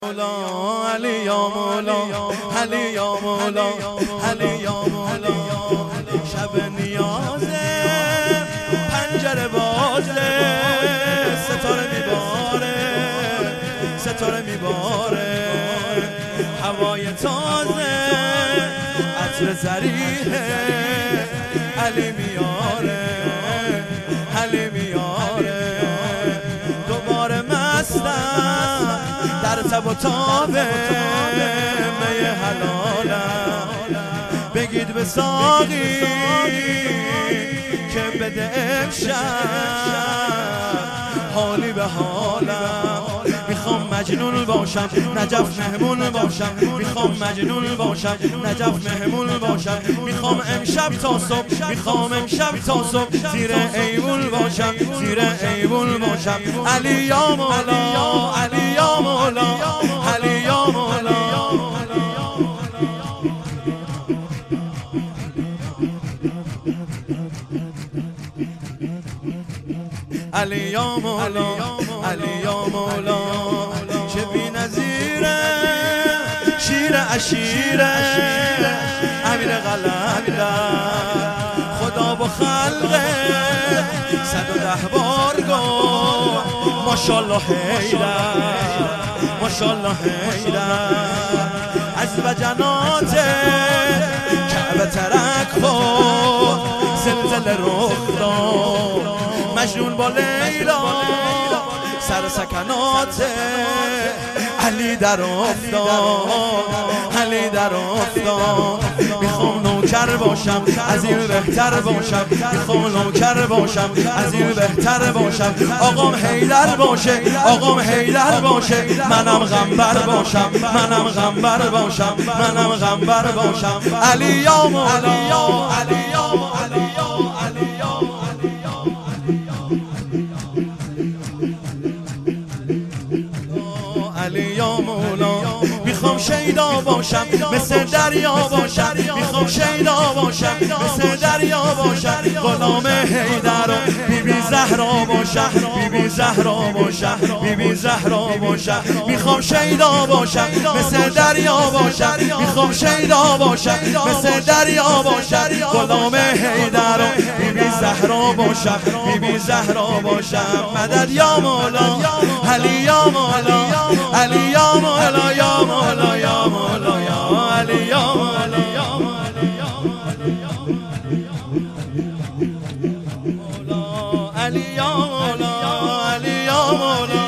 مولا علی یا مولا علی یا مولا علی یا مولا شب نیازه پنجره بازه ستاره میباره هوای تازه عطر ظریفه علی میاره دوباره مستم در تب و تاب می حلالم بگید به ساقی که بده امشب حالی به حالم میخوام مجنون باشم نجف مهمون باشم میخوام مجنون باشم نجف مهمون باشم میخوام امشب تا صبح زیر ایوون باشم علی یا مولا علی یا مولا علی یا مولا علی یا مولا علی یا مولا چه بی‌نظیره شیر عشیره امیر قلندر خدا با خلقه 110 بار گفت ماشاءالله حیدر از وجنات کعبه ترک خود زلزله رخ داد مجنون با لیلا سر سکنات علی در افتاد میخوام نوکر باشم از این بهتر باشم آقام حیدر باشه منم غمبر باشم علی یا مولا علی یا مولا میخوام شیدا باشم مثل دریا باشم غلام حیدر و بیبی زهرا باشم میخوام شیدا باشم مثل دریا باشم غلام حیدر و بیبی زهرا باشم مدد یا مولا